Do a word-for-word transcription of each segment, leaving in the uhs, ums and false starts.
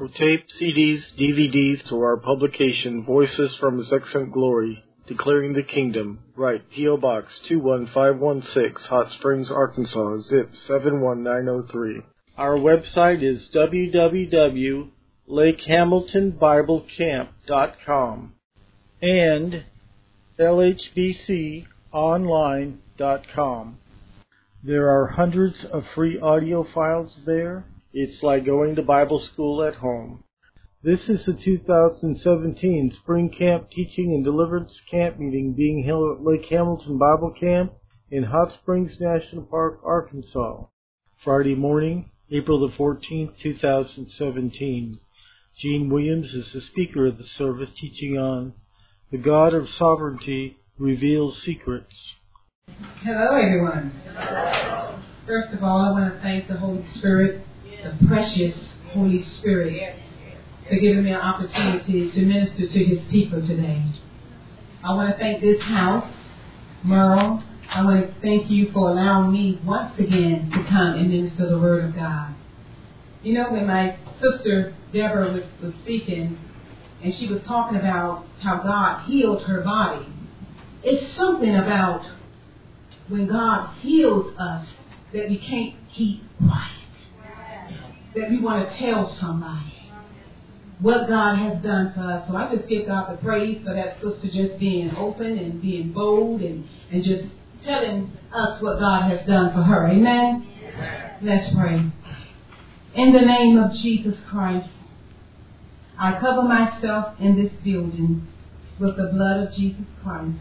For tape, C Ds, D V Ds, to our publication, Voices from His Excellent Glory, Declaring the Kingdom, write P O. Box two one five one six, Hot Springs, Arkansas, zip seven one nine zero three. Our website is w w w dot lake hamilton bible camp dot com and l h b c online dot com. There are hundreds of free audio files there. It's like going to Bible school at home. This is the two thousand seventeen Spring Camp Teaching and Deliverance Camp Meeting being held at Lake Hamilton Bible Camp in Hot Springs National Park, Arkansas. Friday morning, April the fourteenth, two thousand seventeen. Gene Williams is the speaker of the service, teaching on The God of Sovereignty Reveals Secrets. Hello, everyone. Hello. First of all, I want to thank the Holy Spirit, the precious Holy Spirit, for giving me an opportunity to minister to His people today. I want to thank this house, Merle. I want to thank you for allowing me once again to come and minister the Word of God. You know, when my sister Deborah was, was speaking, and she was talking about how God healed her body, it's something about when God heals us that we can't keep quiet. That we want to tell somebody what God has done for us. So I just give God the praise for that sister just being open and being bold and, and just telling us what God has done for her. Amen? Amen. Let's pray. In the name of Jesus Christ, I cover myself in this building with the blood of Jesus Christ.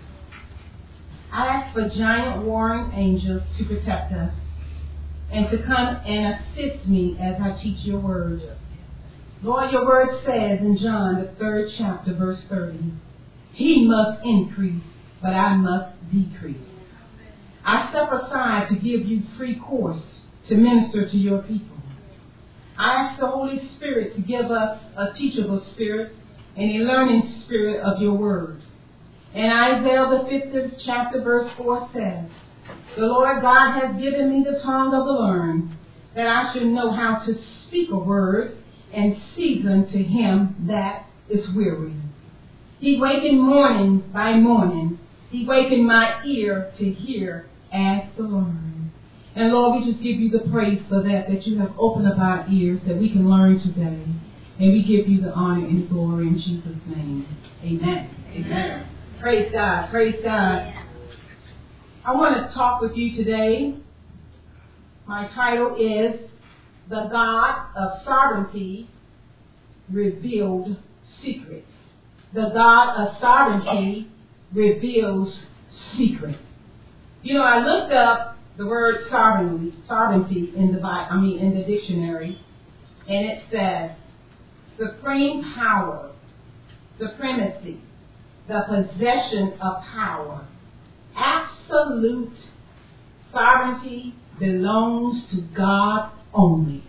I ask for giant warring angels to protect us and to come and assist me as I teach your word. Lord, your word says in John, the third chapter, verse thirty, He must increase, but I must decrease. I step aside to give you free course to minister to your people. I ask the Holy Spirit to give us a teachable spirit and a learning spirit of your word. And Isaiah, the fiftieth chapter, verse four says, The Lord God has given me the tongue of the learned, that I should know how to speak a word and season to him that is weary. He wakened morning by morning. He wakened my ear to hear as to learn. And Lord, we just give you the praise for that, that you have opened up our ears, that we can learn today. And we give you the honor and glory in Jesus' name. Amen. Amen. Praise God. Praise God. I want to talk with you today. My title is The God of Sovereignty Revealed Secrets. The God of Sovereignty Reveals Secrets. You know, I looked up the word sovereignty, sovereignty in the Bible, I mean in the dictionary, and it says supreme power, supremacy, the possession of power. Absolute sovereignty belongs to God only.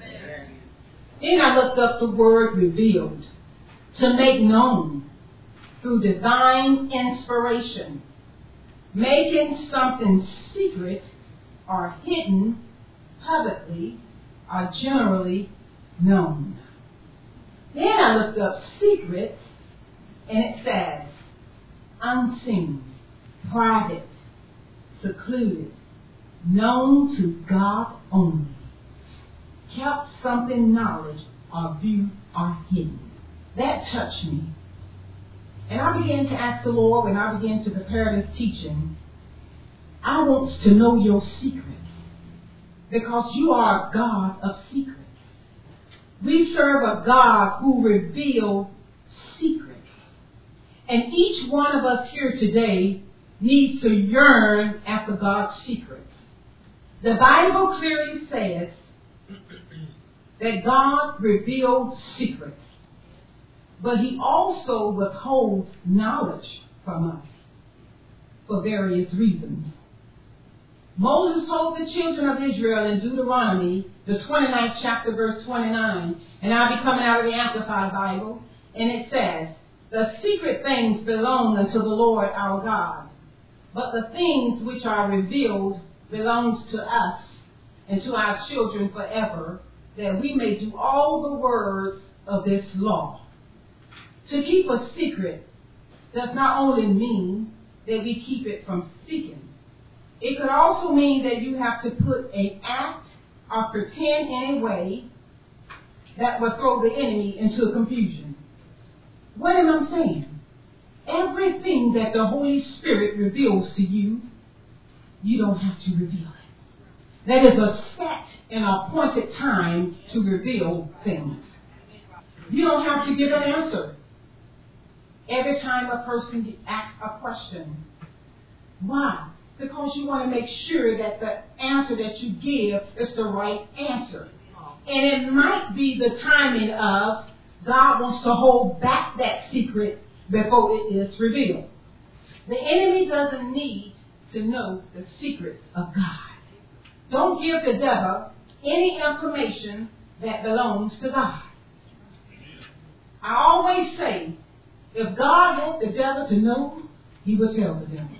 Then I looked up the word revealed, to make known through divine inspiration, making something secret or hidden publicly or generally known. Then I looked up secret, and it says unseen, private, secluded, known to God only, kept something knowledge or view or hidden. That touched me. And I began to ask the Lord when I began to prepare this teaching, I want to know your secrets, because you are a God of secrets. We serve a God who reveals secrets. And each one of us here today needs to yearn after God's secrets. The Bible clearly says that God revealed secrets, but He also withholds knowledge from us for various reasons. Moses told the children of Israel in Deuteronomy, the twenty-ninth chapter, verse twenty-nine, and I'll be coming out of the Amplified Bible, and it says, the secret things belong unto the Lord our God, but the things which are revealed belongs to us and to our children forever, that we may do all the words of this law. To keep a secret does not only mean that we keep it from speaking. It could also mean that you have to put an act or pretend in a way that will throw the enemy into confusion. What am I saying? Everything that the Holy Spirit reveals to you, you don't have to reveal it. That is a set and appointed time to reveal things. You don't have to give an answer. Every time a person asks a question. Why? Because you want to make sure that the answer that you give is the right answer. And it might be the timing of God wants to hold back that secret before it is revealed. The enemy doesn't need to know the secrets of God. Don't give the devil any information that belongs to God. I always say, if God wants the devil to know, he will tell the devil.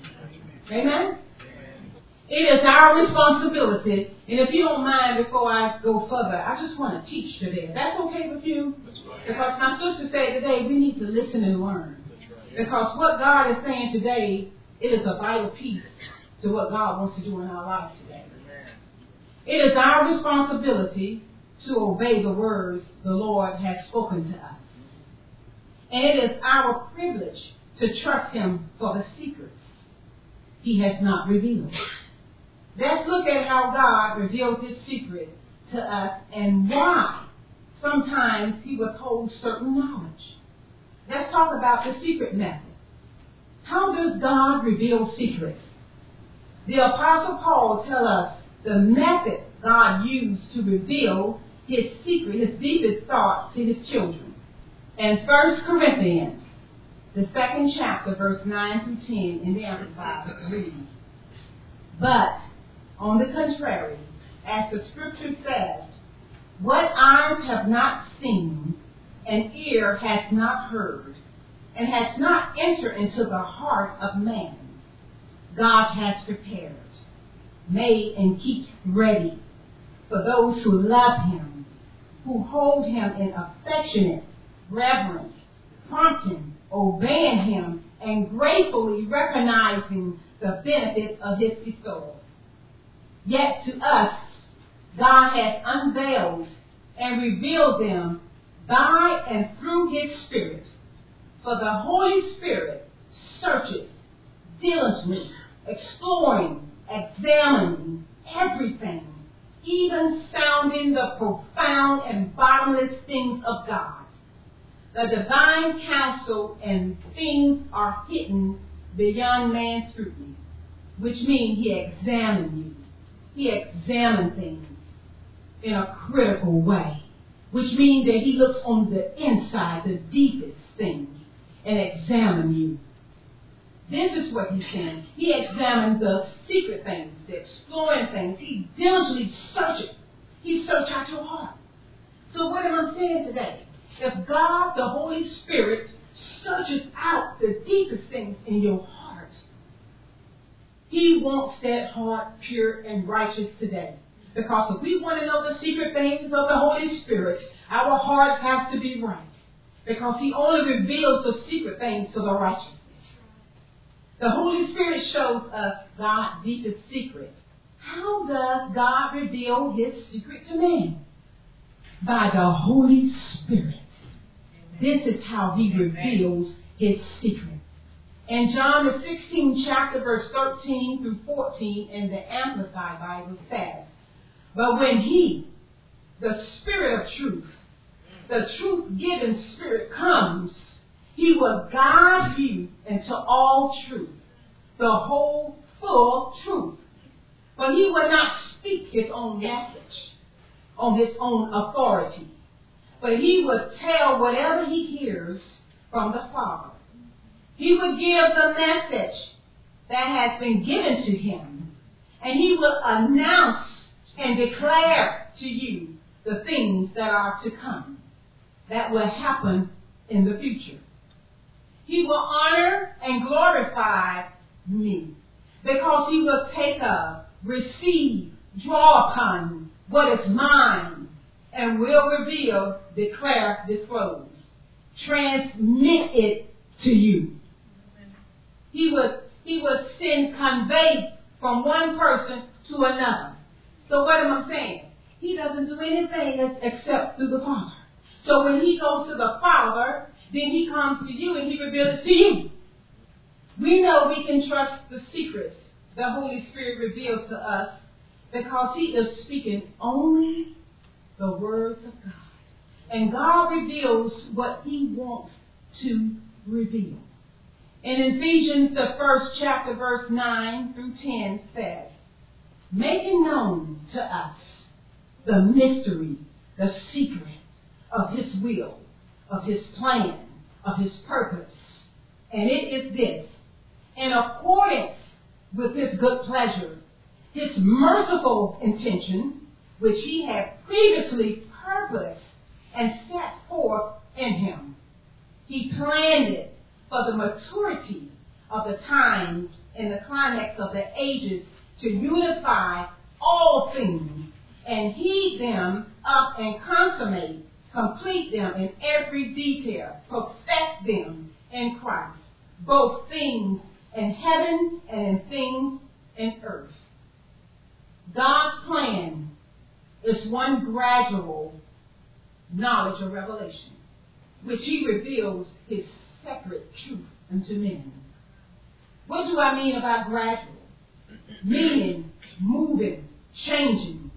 Amen? It is our responsibility, and if you don't mind, before I go further, I just want to teach today. That's okay with you? Because my sister said today, we need to listen and learn. Because what God is saying today, it is a vital piece to what God wants to do in our life today. It is our responsibility to obey the words the Lord has spoken to us. And it is our privilege to trust Him for the secrets He has not revealed. Let's look at how God revealed His secret to us and why sometimes He withholds certain knowledge. Let's talk about the secret method. How does God reveal secrets? The Apostle Paul tells us the method God used to reveal His secret, His deepest thoughts to His children. And First Corinthians, the second chapter, verse nine through ten, in the Amplified reads, "But, on the contrary, as the Scripture says, what eyes have not seen, and ear has not heard, and has not entered into the heart of man, God has prepared, made and keeps ready for those who love Him, who hold Him in affectionate reverence, prompting, obeying Him, and gratefully recognizing the benefits of His bestowal. Yet to us, God has unveiled and revealed them by and through His Spirit. For the Holy Spirit searches diligently, exploring, examining everything, even sounding the profound and bottomless things of God. The divine counsel and things are hidden beyond man's scrutiny, which means He examines you. He examines things in a critical way, which means that He looks on the inside, the deepest things, and examines you. This is what He's saying. He examines the secret things, the exploring things. He diligently searches. He searches out your heart. So what am I saying today? If God, the Holy Spirit, searches out the deepest things in your heart, He wants that heart pure and righteous today. Because if we want to know the secret things of the Holy Spirit, our heart has to be right. Because He only reveals the secret things to the righteous. The Holy Spirit shows us God's deepest secret. How does God reveal His secret to man? By the Holy Spirit. This is how He reveals His secret. In John the sixteenth chapter, verse thirteen through fourteen in the Amplified Bible says, "But when He, the Spirit of truth, the truth-giving Spirit comes, He will guide you into all truth, the whole full truth. But He will not speak His own message on His own authority, but He will tell whatever He hears from the Father. He will give the message that has been given to Him, and He will announce and declare to you the things that are to come, that will happen in the future. He will honor and glorify me, because He will take up, receive, draw upon what is mine, and will reveal declare, disclose, transmit it to you. He would, he would send, convey from one person to another. So what am I saying? He doesn't do anything except through the Father. So when he goes to the Father, then he comes to you and he reveals it to you. We know we can trust the secrets the Holy Spirit reveals to us because he is speaking only the words of God. And God reveals what he wants to reveal. In Ephesians, the first chapter, verse nine through ten says, making known to us the mystery, the secret of his will, of his plan, of his purpose. And it is this, in accordance with his good pleasure, his merciful intention, which he had previously purposed and set forth in him. He planned it for the maturity of the times and the climax of the ages to unify all things and heed them up and consummate, complete them in every detail, perfect them in Christ, both things in heaven and in things in earth. God's plan is one gradual knowledge or revelation, which he reveals his separate truth unto men. What do I mean about gradual? Meaning moving, changing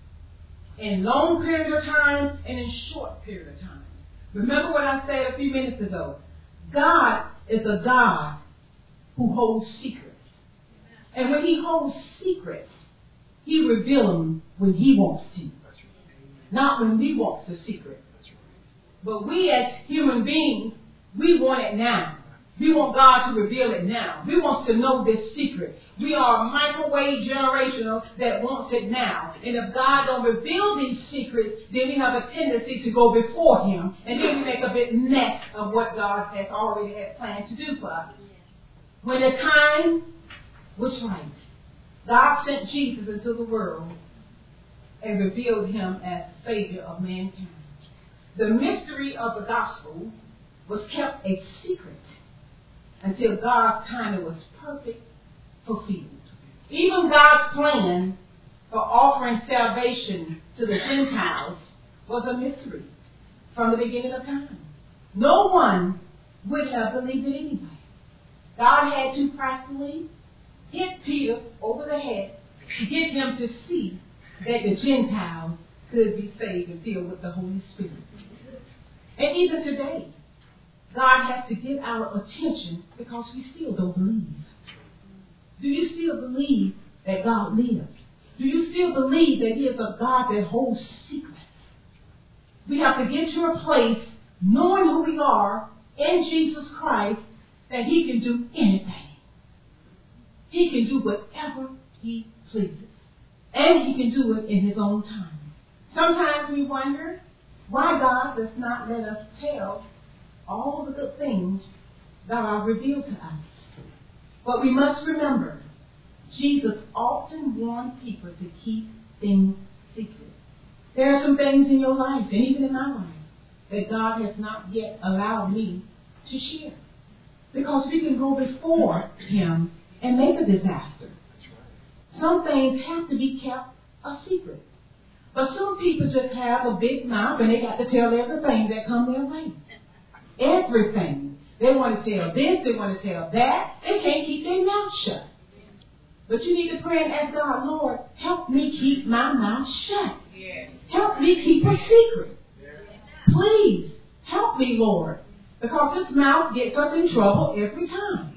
in long period of time and in short period of time. Remember what I said a few minutes ago. God is a God who holds secrets. And when he holds secrets, he reveals them when he wants to. Not when we want the secret. But we as human beings, we want it now. We want God to reveal it now. We want to know this secret. We are a microwave generational that wants it now. And if God don't reveal these secrets, then we have a tendency to go before him. And then we make a big mess of what God has already had planned to do for us. When the time was right, God sent Jesus into the world and revealed him as Savior of mankind. The mystery of the gospel was kept a secret until God's timing was perfect, fulfilled. Even God's plan for offering salvation to the Gentiles was a mystery from the beginning of time. No one would have believed it anyway. God had to practically hit Peter over the head to get him to see that the Gentiles could be saved and filled with the Holy Spirit. And even today, God has to get our attention because we still don't believe. Do you still believe that God lives? Do you still believe that he is a God that holds secrets? We have to get to a place knowing who we are in Jesus Christ that he can do anything. He can do whatever he pleases. And he can do it in his own time. Sometimes we wonder why God does not let us tell all the good things that are revealed to us. But we must remember, Jesus often warned people to keep things secret. There are some things in your life, and even in my life, that God has not yet allowed me to share. Because we can go before him and make a disaster. Some things have to be kept a secret. But some people just have a big mouth and they got to tell everything that comes their way. Everything. They want to tell this, they want to tell that. They can't keep their mouth shut. But you need to pray and ask God, Lord, help me keep my mouth shut. Help me keep a secret. Please, help me, Lord. Because this mouth gets us in trouble every time.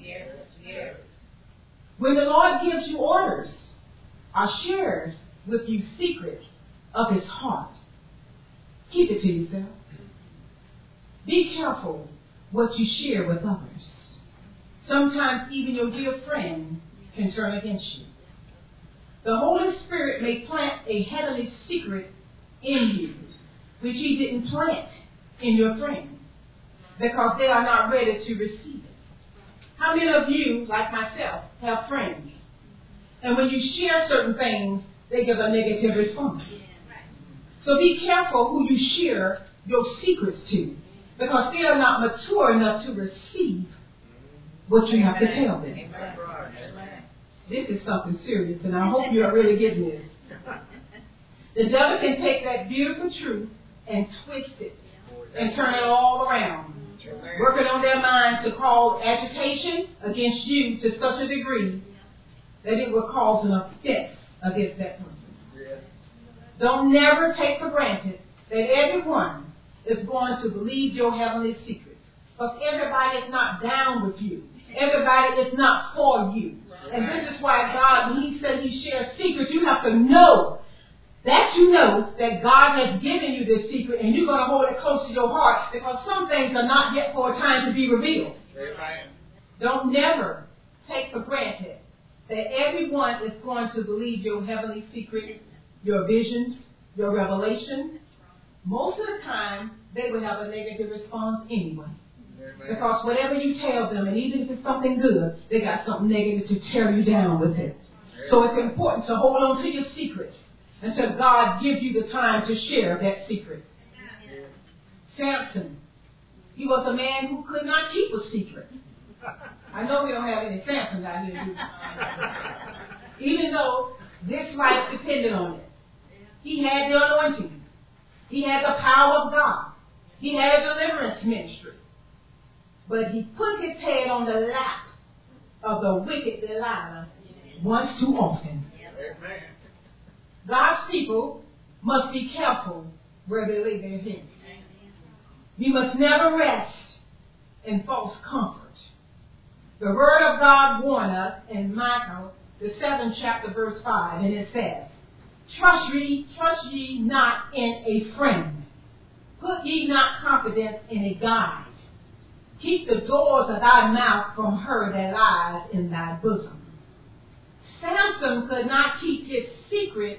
When the Lord gives you orders or shares with you secrets of his heart, keep it to yourself. Be careful what you share with others. Sometimes even your dear friend can turn against you. The Holy Spirit may plant a heavenly secret in you, which he didn't plant in your friend, because they are not ready to receive it. How many of you, like myself, have friends? And when you share certain things, they give a negative response. So be careful who you share your secrets to, because they are not mature enough to receive what you have to tell them. This is something serious, and I hope you're really getting this. The devil can take that beautiful truth and twist it and turn it all around, working on their minds to cause agitation against you to such a degree that it will cause an offense against that person. Don't never take for granted that everyone is going to believe your heavenly secrets, because everybody is not down with you. Everybody is not for you. And this is why God, when He said He shares secrets, you have to know that you know that God has given you this secret, and you're going to hold it close to your heart, because some things are not yet for a time to be revealed. Amen. Don't never take for granted that everyone is going to believe your heavenly secret, your visions, your revelation. Most of the time, they will have a negative response anyway. Amen. Because whatever you tell them, and even if it's something good, they got something negative to tear you down with it. Amen. So it's important to hold on to your secrets until God gives you the time to share that secret. Yeah. Samson, he was a man who could not keep a secret. I know we don't have any Samsons out here, do we? Even though this life depended on it. He had the anointing. He had the power of God. He had a deliverance ministry. But he put his head on the lap of the wicked Delilah once too often. Amen. God's people must be careful where they lay their heads. We must never rest in false comfort. The Word of God warns us in Micah, the seventh chapter, verse five, and it says, Trust ye, trust ye not in a friend. Put ye not confidence in a guide. Keep the doors of thy mouth from her that lies in thy bosom. Samson could not keep his secret.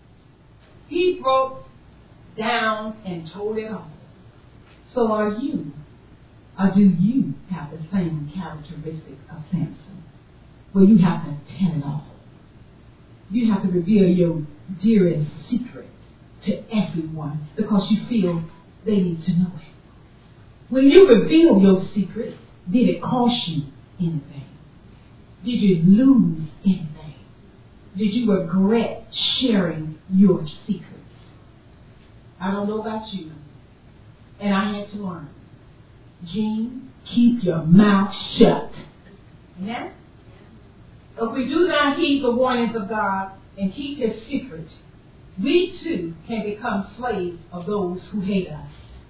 He broke down and told it all. So are you, or do you have the same characteristics of Samson, where you have to tell it all? You have to reveal your dearest secret to everyone because you feel they need to know it. When you reveal your secret, did it cost you anything? Did you lose anything? Did you regret sharing your secrets? I don't know about you, and I had to learn. Jean, keep your mouth shut. Yeah? If we do not heed the warnings of God and keep His secret, we too can become slaves of those who hate us.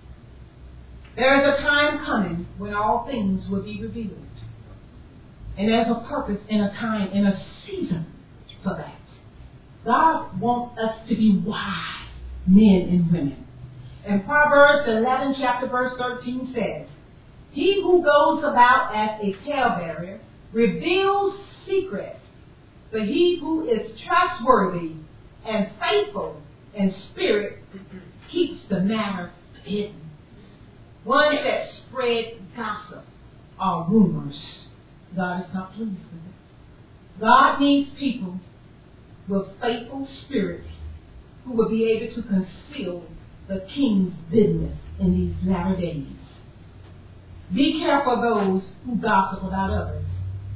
There is a time coming when all things will be revealed. And there's a purpose and a time and a season for that. God wants us to be wise men and women. And Proverbs, the eleventh chapter, verse thirteen says, He who goes about as a talebearer reveals secrets, but he who is trustworthy and faithful in spirit keeps the matter hidden. One that spread gossip or rumors, God is not pleased with it. God needs people with faithful spirits who will be able to conceal the king's business in these latter days. Be careful of those who gossip about others,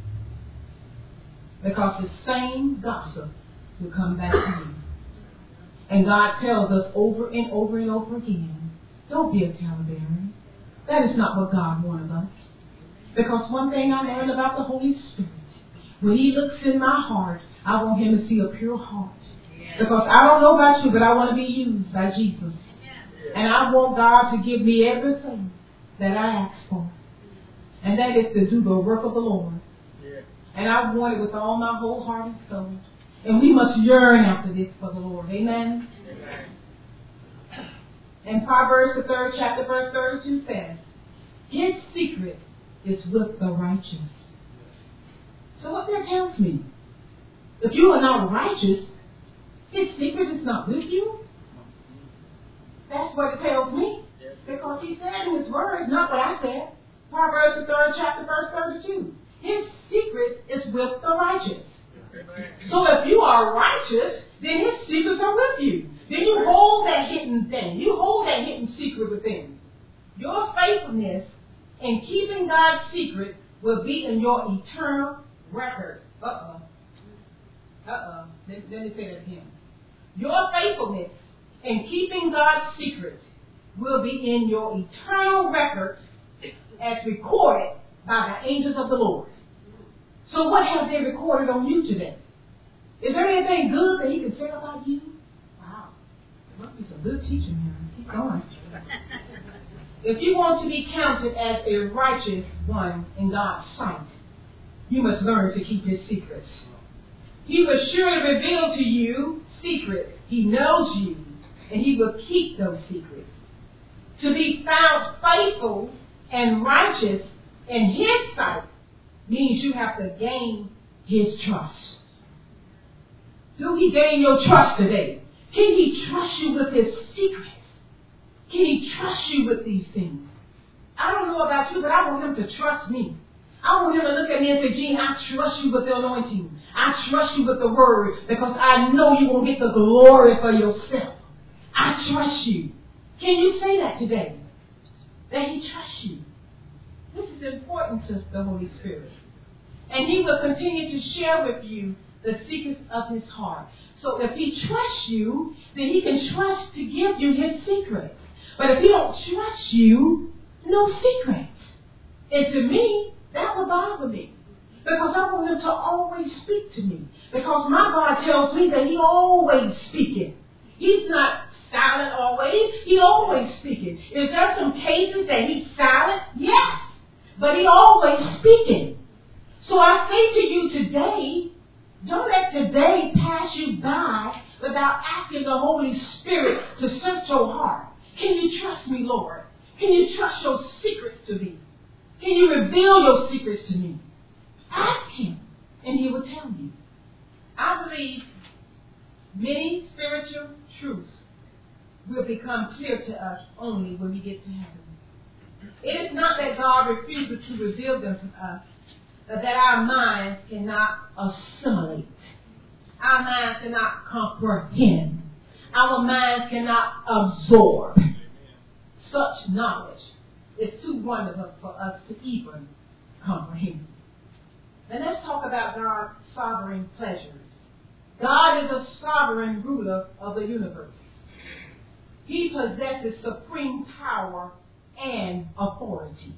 because the same gossip will come back to you. And God tells us over and over and over again, don't be a talebearer. That is not what God wants of us. Because one thing I learned about the Holy Spirit, when He looks in my heart, I want Him to see a pure heart. Because I don't know about you, but I want to be used by Jesus. And I want God to give me everything that I ask for. And that is to do the work of the Lord. And I want it with all my whole heart and soul. And we must yearn after this for the Lord. Amen? Amen. And Proverbs, the third chapter, verse thirty-two says, His secret is with the righteous. So what that tells me, if you are not righteous, His secret is not with you. That's what it tells me. Because He said in His word, not what I said. Proverbs, the third chapter, verse thirty-two. His secret is with the righteous. So if you are righteous, then His secrets are with you. Then you hold that hidden thing. You hold that hidden secret within. Your faithfulness in keeping God's secrets will be in your eternal record. Uh-oh. Uh-oh. Let, let me say that again. Your faithfulness in keeping God's secrets will be in your eternal records as recorded by the angels of the Lord. So what have they recorded on you today? Is there anything good that he can say about you? Wow. There must be some good teaching here. Keep going. If you want to be counted as a righteous one in God's sight, you must learn to keep his secrets. He will surely reveal to you secrets. He knows you, and he will keep those secrets. To be found faithful and righteous in his sight means you have to gain his trust. Do he gain your trust today? Can he trust you with his secrets? Can he trust you with these things? I don't know about you, but I want him to trust me. I want him to look at me and say, Gene, I trust you with the anointing. I trust you with the word because I know you won't get the glory for yourself. I trust you. Can you say that today? That he trusts you. This is important to the Holy Spirit. And he will continue to share with you the secrets of his heart. So if he trusts you, then he can trust to give you his secrets. But if he don't trust you, no secrets. And to me, that would bother me. Because I want him to always speak to me. Because my God tells me that he always speaking. He's not silent always. He always speaking. Is there some cases that he's silent? Yes. But he always speaking. So I say to you today, don't let today pass you by without asking the Holy Spirit to search your heart. Can you trust me, Lord? Can you trust your secrets to me? Can you reveal your secrets to me? Ask him, and he will tell you. I believe many spiritual truths will become clear to us only when we get to heaven. It is not that God refuses to reveal them to us, but that our minds cannot assimilate. Our minds cannot comprehend. Our minds cannot absorb. Such knowledge is too wonderful for us to even comprehend. And let's talk about God's sovereign pleasures. God is a sovereign ruler of the universe. He possesses supreme power and authority.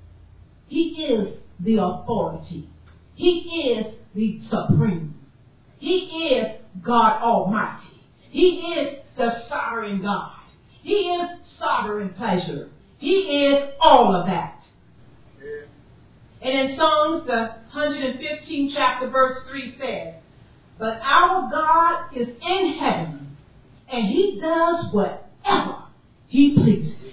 He is the authority. He is the supreme. He is God Almighty. He is the sovereign God. He is sovereign pleasure. He is all of that. And in Psalms, the one hundred fifteenth chapter, verse three says, but our God is in heaven, and he does whatever he pleases.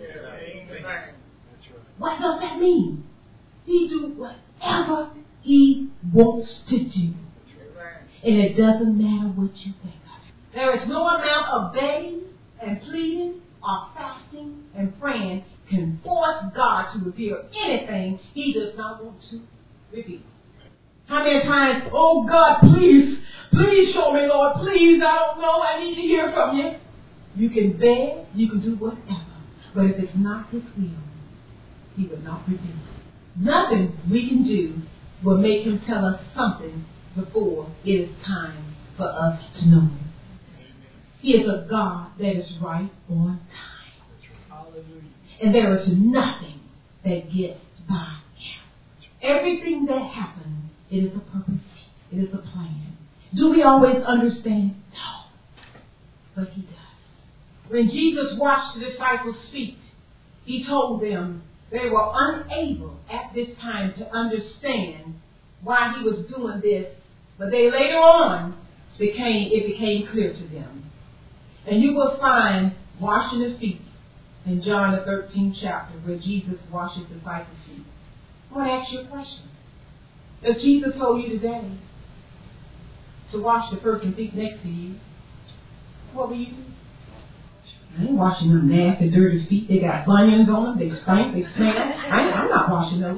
What does that mean? He do whatever he wants to do. And it doesn't matter what you think of it. There is no amount of begging and pleading or fasting and praying can force God to reveal anything he does not want to reveal. How many times, oh God, please, please show me, Lord, please, I don't know, I need to hear from you. You can beg, you can do whatever, but if it's not his will, he will not reveal it. Nothing we can do will make him tell us something before it is time for us to know him. He is a God that is right on time. Hallelujah. And there is nothing that gets by him. Everything that happens, it is a purpose. It is a plan. Do we always understand? No. But he does. When Jesus washed the disciples' feet, he told them they were unable at this time to understand why he was doing this. But they later on, became it became clear to them. And you will find washing the feet in John the thirteenth chapter where Jesus washes the disciples' feet. I want to ask you a question. If Jesus told you today to wash the person's feet next to you, what will you do? I ain't washing them nasty, dirty feet. They got bunions on them. They stink. They smell. I ain't, I'm not washing those.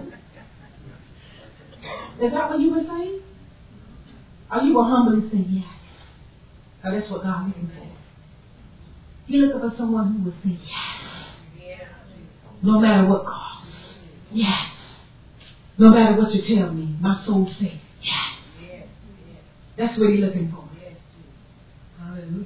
Is that what you would say? Or you will humbly say yes? Or that's what God's looking for. He looking for someone who will say yes. No matter what costs. Yes. No matter what you tell me, my soul says yes. That's what he's looking for. Hallelujah.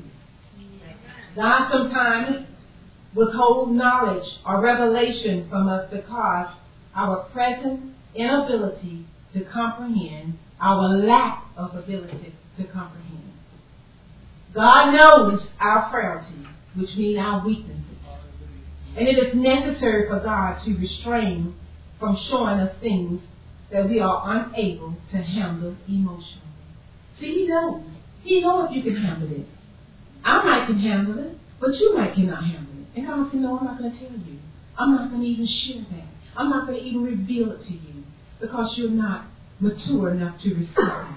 God sometimes withhold knowledge or revelation from us because our present inability to comprehend, our lack of ability to comprehend. God knows our frailty, which means our weaknesses. And it is necessary for God to restrain from showing us things that we are unable to handle emotionally. See, He knows. He knows if you can handle it. I might can handle it, but you might cannot handle it. And God said, no, I'm not going to tell you. I'm not going to even share that. I'm not going to even reveal it to you because you're not mature enough to receive that.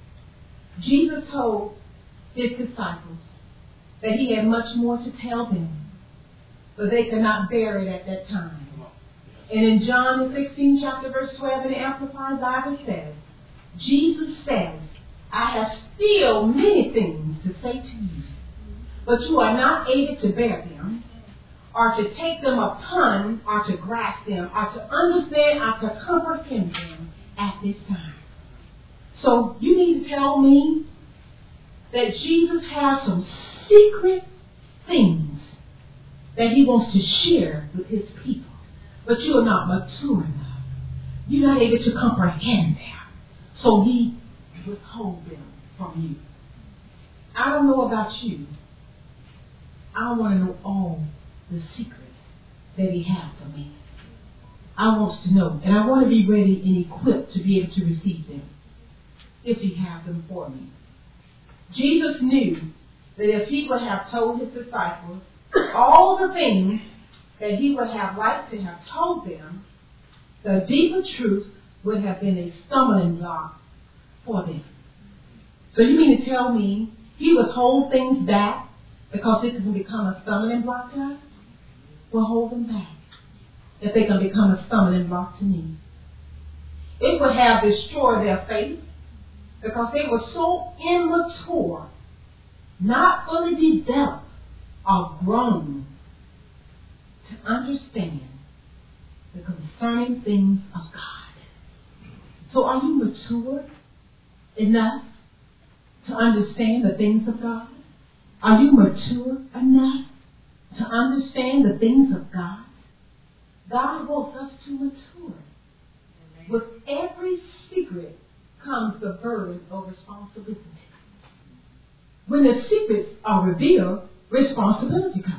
Jesus told His disciples that He had much more to tell them, but they could not bear it at that time. And in John the sixteenth chapter, verse twelve in the Amplified Bible says, Jesus says, I have still many things to say to you, but you are not able to bear them, or to take them upon, or to grasp them, or to understand, or to comprehend them at this time. So you need to tell me that Jesus has some secret things that He wants to share with His people. But you are not mature enough. You're not able to comprehend them. So He withholds them from you. I don't know about you. I want to know all the secrets that He has for me. I want to know. And I want to be ready and equipped to be able to receive them if He has them for me. Jesus knew that if He would have told His disciples all the things that He would have liked to have told them, the deeper truth would have been a stumbling block for them. So you mean to tell me He would hold things back because it can become a stumbling block to us? Well, hold them back if they can become a stumbling block to me. It would have destroyed their faith because they were so immature, not fully developed or grown to understand the concerning things of God. So are you mature enough to understand the things of God? Are you mature enough to understand the things of God? God wants us to mature. With every secret comes the burden of responsibility. When the secrets are revealed, responsibility comes.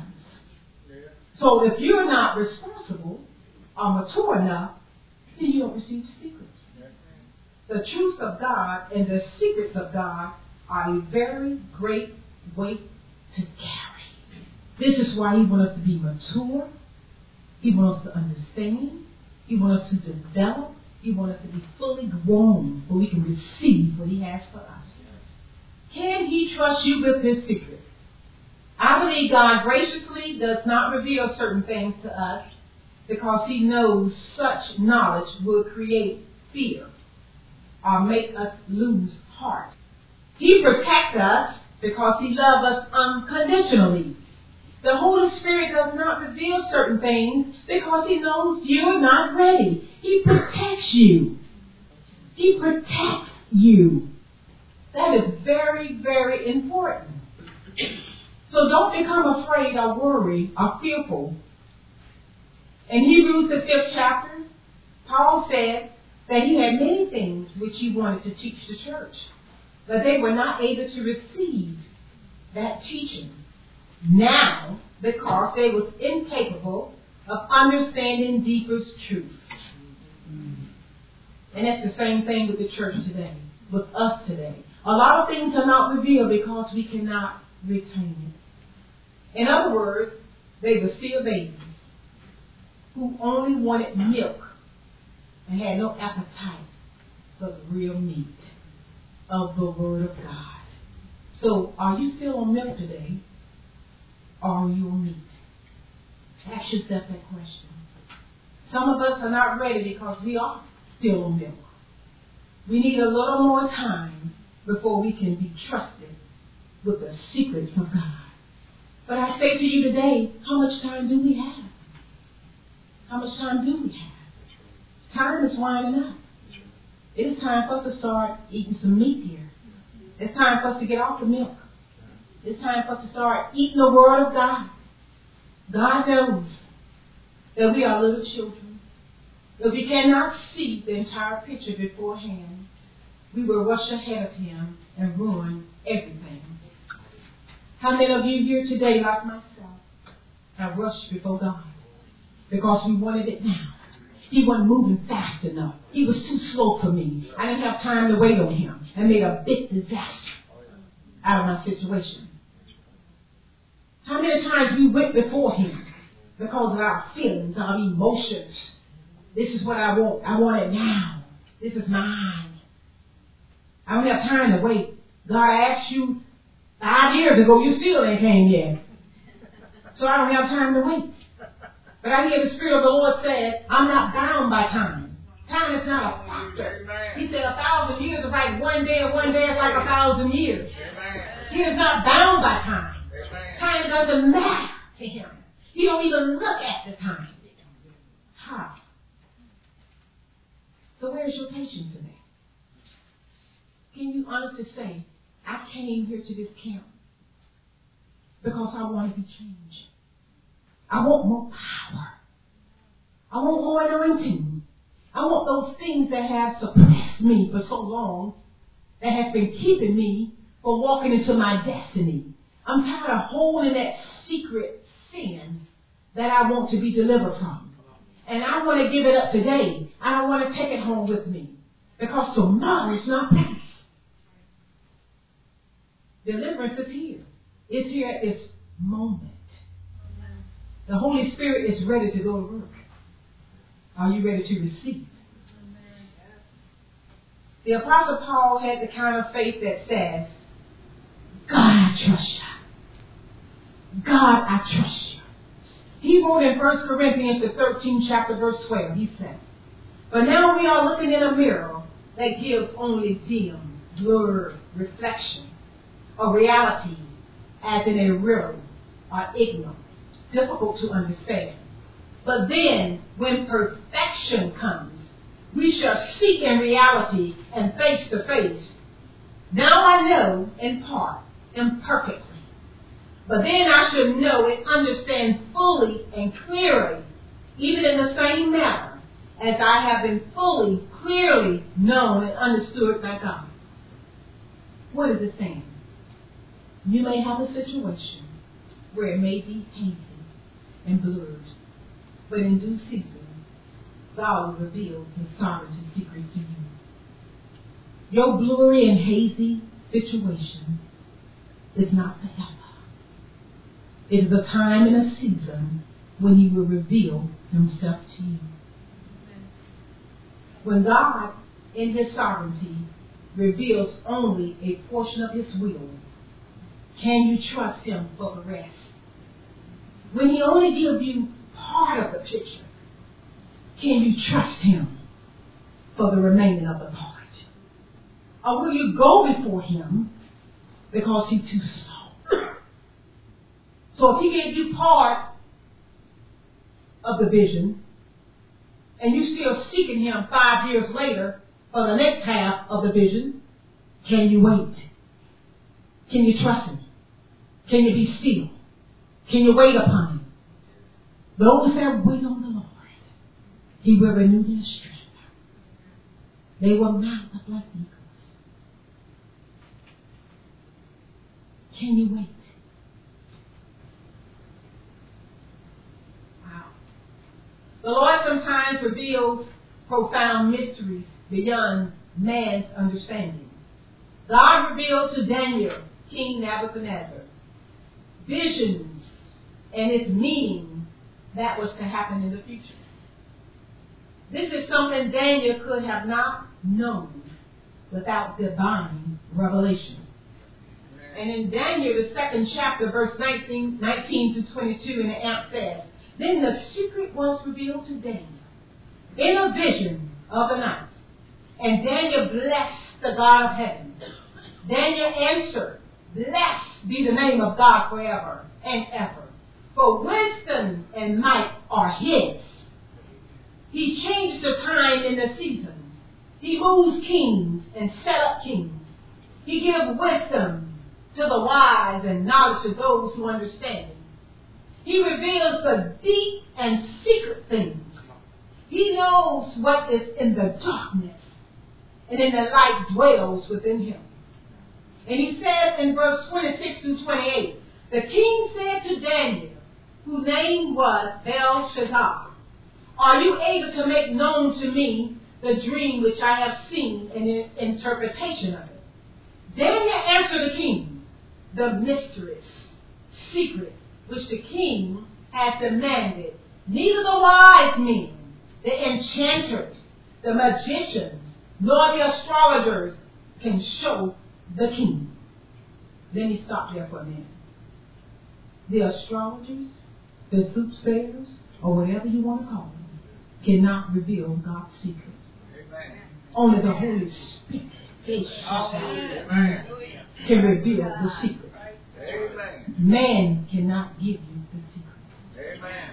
So if you're not responsible or mature enough, then you don't receive the secrets. The truths of God and the secrets of God are a very great weight to carry. This is why He wants us to be mature. He wants us to understand. He wants us to develop. He wants us to be fully grown so we can receive what He has for us. Can He trust you with His secret? I believe God graciously does not reveal certain things to us because He knows such knowledge will create fear or make us lose heart. He protects us because He loves us unconditionally. The Holy Spirit does not reveal certain things because He knows you're not ready. He protects you. He protects you. That is very, very important. So don't become afraid or worried or fearful. In Hebrews the fifth chapter, Paul said that he had many things which he wanted to teach the church, but they were not able to receive that teaching now because they were incapable of understanding deeper truth. And that's the same thing with the church today, with us today. A lot of things are not revealed because we cannot retain it. In other words, they were still babies who only wanted milk and had no appetite for the real meat of the Word of God. So, are you still on milk today, or are you on meat? Ask yourself that question. Some of us are not ready because we are still on milk. We need a little more time before we can be trusted with the secrets of God. But I say to you today, how much time do we have? How much time do we have? Time is winding up. It is time for us to start eating some meat here. It's time for us to get off the milk. It's time for us to start eating the Word of God. God knows that we are little children. That we cannot see the entire picture beforehand. We will rush ahead of Him and ruin everything. How many of you here today, like myself, have rushed before God because we wanted it now? He wasn't moving fast enough. He was too slow for me. I didn't have time to wait on Him and made a big disaster out of my situation. How many times we went before Him because of our feelings, our emotions? This is what I want. I want it now. This is mine. I don't have time to wait. God, I asked you five years ago. You still ain't came yet. So I don't have time to wait. But I hear the Spirit of the Lord say, I'm not bound by time. Time is not a factor. He said a thousand years is like one day, and one day is like a thousand years. He is not bound by time. Time doesn't matter to Him. He don't even look at the time. How? So where's your patience today? Can you honestly say, I came here to this camp because I want to be changed. I want more power. I want more anointing. I want those things that have suppressed me for so long, that has been keeping me from walking into my destiny. I'm tired of holding that secret sin that I want to be delivered from. And I want to give it up today. I don't want to take it home with me. Because tomorrow is not promised. Deliverance is here. It's here at this moment. The Holy Spirit is ready to go to work. Are you ready to receive? The Apostle Paul had the kind of faith that says, God, I trust you. God, I trust you. He wrote in First Corinthians, the thirteenth chapter, verse twelve, he said, but now we are looking in a mirror that gives only dim, blurred reflection of reality as in a riddle or ignorant, difficult to understand. But then, when perfection comes, we shall seek in reality and face to face. Now I know in part, imperfectly. But then I shall know and understand fully and clearly, even in the same manner as I have been fully, clearly known and understood by God. What is it saying? You may have a situation where it may be hazy and blurred, but in due season, God will reveal His sovereignty secrets to you. Your blurry and hazy situation is not forever. It is a time and a season when He will reveal Himself to you. When God, in His sovereignty, reveals only a portion of His will, can you trust Him for the rest? When He only gives you part of the picture, can you trust Him for the remaining of the part? Or will you go before Him because He's too slow? So if He gave you part of the vision, and you're still seeking Him five years later for the next half of the vision, can you wait? Can you trust Him? Can you be still? Can you wait upon Him? Those that wait on the Lord, He will renew their strength. They will mount up like eagles. Can you wait? Wow. The Lord sometimes reveals profound mysteries beyond man's understanding. God revealed to Daniel, King Nebuchadnezzar, visions and its meaning that was to happen in the future. This is something Daniel could have not known without divine revelation. And in Daniel, the second chapter, verse nineteen, nineteen to twenty-two, in the Amp says, then the secret was revealed to Daniel in a vision of the night. And Daniel blessed the God of heaven. Daniel answered, blessed be the name of God forever, and ever. For wisdom and might are his. He changes the time in the seasons. He moves kings and set up kings. He gives wisdom to the wise and knowledge to those who understand. He reveals the deep and secret things. He knows what is in the darkness, and in the light dwells within him. And he says in verse twenty-six through twenty-eight, the king said to Daniel, whose name was Belshazzar, are you able to make known to me the dream which I have seen and in interpretation of it? Daniel answered the king, the mysteries, secret, which the king had demanded, neither the wise men, the enchanters, the magicians, nor the astrologers can show the king. Then he stopped there for a minute. The astrologers, the soothsayers, or whatever you want to call them, cannot reveal God's secret. Amen. Only the Holy Spirit Amen. can reveal the secret. Amen. Man cannot give you the secret. Amen.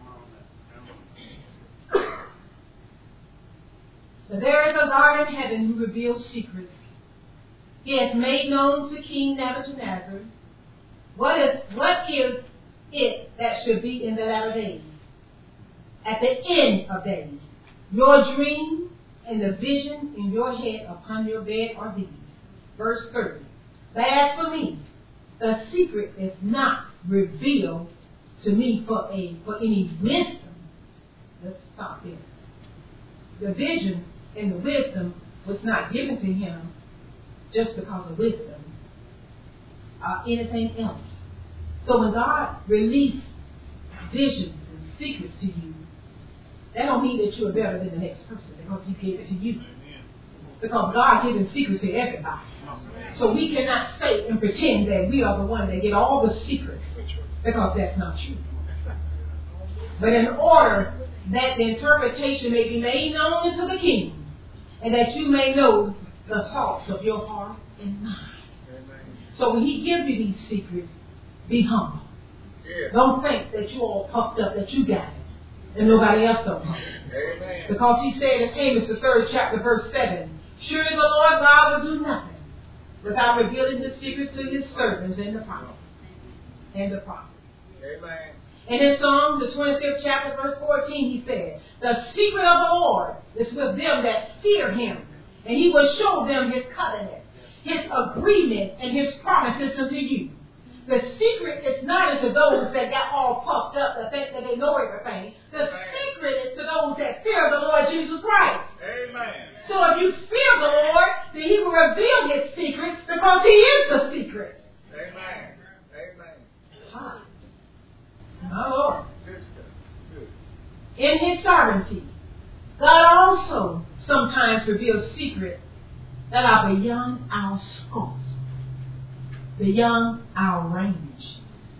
So there is a God in heaven who reveals secrets. He has made known to King Nebuchadnezzar what is what is it that should be in the latter days, at the end of days. Your dream and the vision in your head upon your bed are these. Verse thirty. But as for me, the secret is not revealed to me for a for any wisdom. Let's stop there. The vision and the wisdom was not given to him just because of wisdom or anything else. So when God released visions and secrets to you, that don't mean that you are better than the next person because he gave it to you. Because God gives secrets to everybody. So we cannot say and pretend that we are the one that get all the secrets, because that's not true. But in order that the interpretation may be made known unto the king, and that you may know the thoughts of your heart and mind. So when he gives you these secrets, be humble. Yeah. Don't think that you're all puffed up, that you got it, and nobody else don't know. Amen. Because he said in Amos, the third chapter, verse seven, surely the Lord God will do nothing without revealing the secrets to his servants and the prophets. And the prophets. Amen. In his Psalm, the twenty-fifth chapter, verse fourteen, he said, the secret of the Lord is with them that fear him, and he will show them his covenant, his agreement, and his promises unto you. The secret is not unto those that got all puffed up to think that they know everything. The Amen. Secret is to those that fear the Lord Jesus Christ. Amen. So if you fear the Lord, then he will reveal his secret because he is the secret. Amen. Amen. Huh. My Lord. In his sovereignty, God also sometimes reveals secrets that are beyond our scope, beyond our range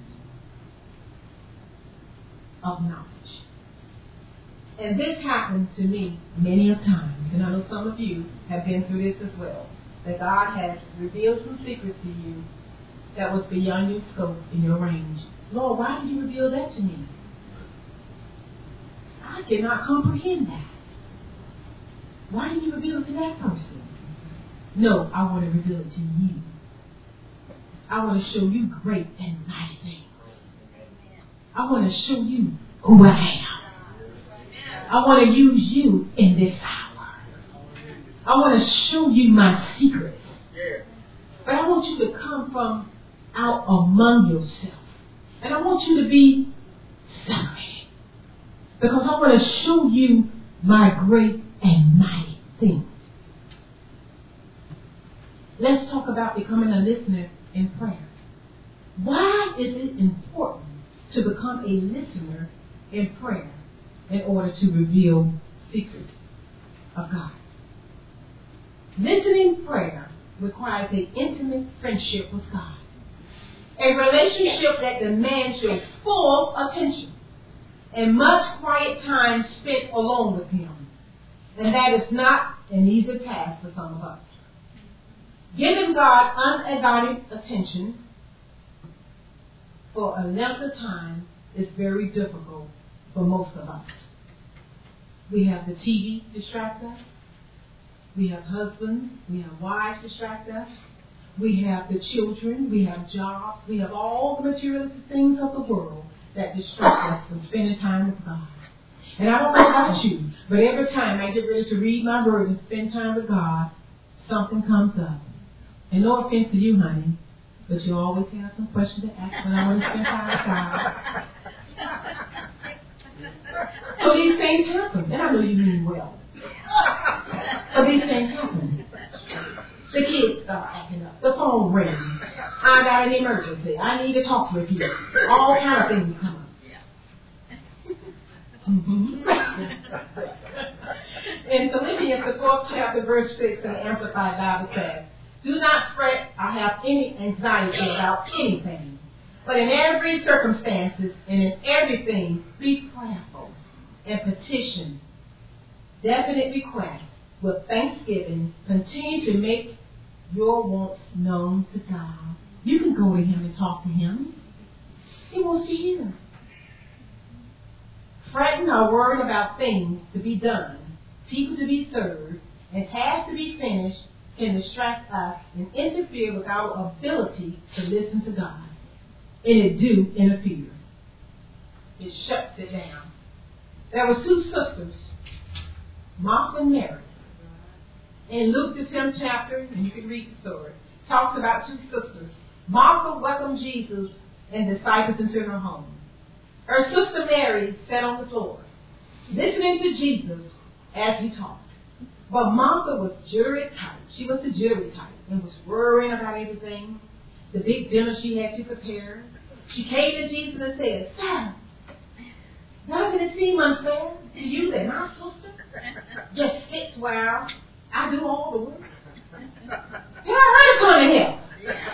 of knowledge. And this happened to me many a times, and I know some of you have been through this as well, that God has revealed some secrets to you that was beyond your scope and your range. Lord, why did you reveal that to me? I cannot comprehend that. Why did you reveal it to that person? No, I want to reveal it to you. I want to show you great and mighty things. I want to show you who I am. I want to use you in this hour. I want to show you my secrets. But I want you to come from out among yourself. And I want you to be separated. Because I want to show you my great and mighty things. Let's talk about becoming a listener in prayer. Why is it important to become a listener in prayer in order to reveal secrets of God? Listening prayer requires an intimate friendship with God. A relationship that demands your full attention and much quiet time spent alone with him. And that is not an easy task for some of us. Giving God undivided attention for a length of time is very difficult for most of us. We have the T V distract us. We have husbands. We have wives distract us. We have the children. We have jobs. We have all the materialistic things of the world that distract us from spending time with God. And I don't know about you, but every time I get ready to read my word and spend time with God, something comes up. And no offense to you, honey, but you always have some questions to ask when I want to spend time with God. So these things happen, and I know you mean well. So these things happen. The kids start acting up. The phone rings. I got an emergency. I need to talk with you. All kinds of things come up. Mm-hmm. In Philippians, the fourth chapter, verse six, in the Amplified Bible says, "Do not fret or have any anxiety about anything, but in every circumstance and in everything be prayerful and petition, definite requests with thanksgiving. Continue to make your wants known to God." You can go to Him and talk to Him. He wants to hear. Fretting or worrying about things to be done, people to be served, and tasks to be finished can distract us and interfere with our ability to listen to God. And it do interfere. It shuts it down. There were two sisters, Martha and Mary. In Luke, the tenth chapter, and you can read the story, talks about two sisters. Martha welcomed Jesus and disciples into her home. Her sister Mary sat on the floor, listening to Jesus as he talked. But Martha was jury type. She was the jury type and was worrying about everything, the big dinner she had to prepare. She came to Jesus and said, "Sir, doesn't it seem unfair to you that my sister just sits while I do all the work? Tell her to come and help."